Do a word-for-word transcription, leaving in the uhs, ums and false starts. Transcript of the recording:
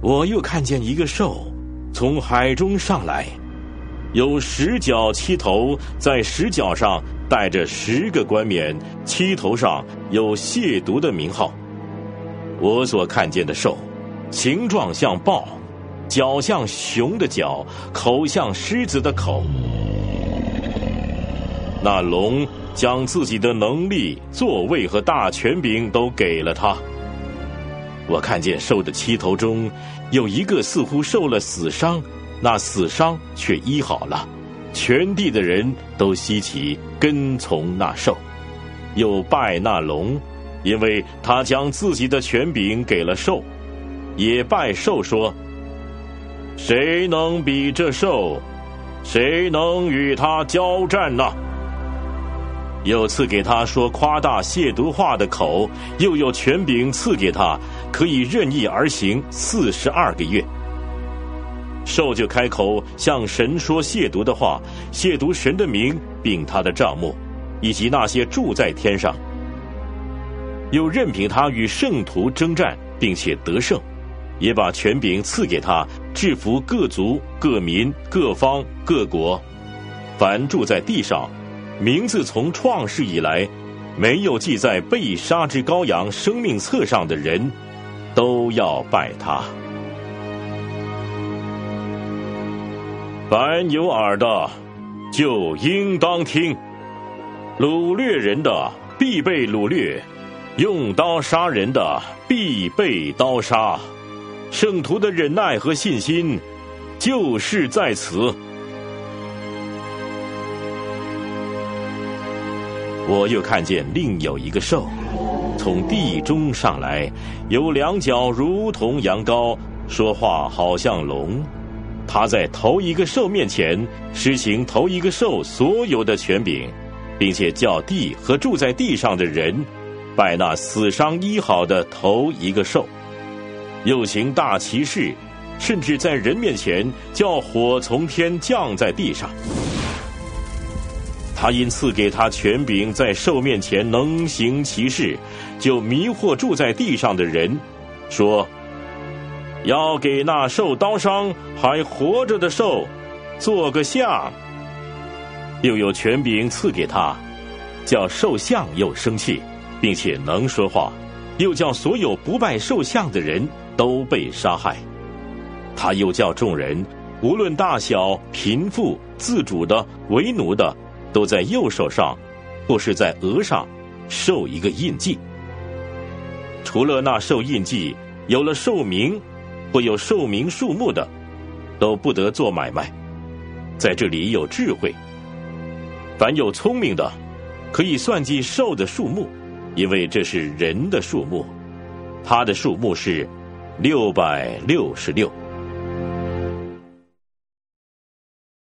我又看见一个兽从海中上来，有十角七头，在十角上带着十个冠冕，七头上有亵渎的名号。我所看见的兽，形状像豹，脚像熊的脚，口像狮子的口。那龙将自己的能力、座位和大权柄都给了他。我看见兽的七头中有一个似乎受了死伤，那死伤却医好了，全地的人都稀奇，跟从那兽，又拜那龙，因为他将自己的权柄给了兽，也拜兽说：谁能比这兽？谁能与他交战呢？又赐给他说夸大亵渎话的口，又有权柄赐给他，可以任意而行四十二个月。兽就开口向神说亵渎的话，亵渎神的名，并他的帐幕，以及那些住在天上。又任凭他与圣徒征战，并且得胜，也把权柄赐给他，制服各族、各民、各方、各国。凡住在地上，名字从创世以来没有记在被杀之羔羊生命册上的人，都要拜他。凡有耳的，就应当听。掳掠人的必被掳掠，用刀杀人的必被刀杀。圣徒的忍耐和信心就是在此。我又看见另有一个兽从地中上来，有两脚如同羊羔，说话好像龙。他在头一个兽面前施行头一个兽所有的权柄，并且叫地和住在地上的人拜那死伤医好的头一个兽。又行大奇事，甚至在人面前叫火从天降在地上。他因赐给他权柄，在兽面前能行奇事，就迷惑住在地上的人，说要给那受刀伤还活着的兽做个像。又有权柄赐给他，叫兽像又生气，并且能说话，又叫所有不拜兽像的人都被杀害。他又叫众人，无论大小、贫富、自主的、为奴的，都在右手上或是在额上受一个印记。除了那受印记有了寿名或有寿名数目的，都不得做买卖。在这里有智慧，凡有聪明的，可以算计兽的数目，因为这是人的数目，他的数目是六百六十六。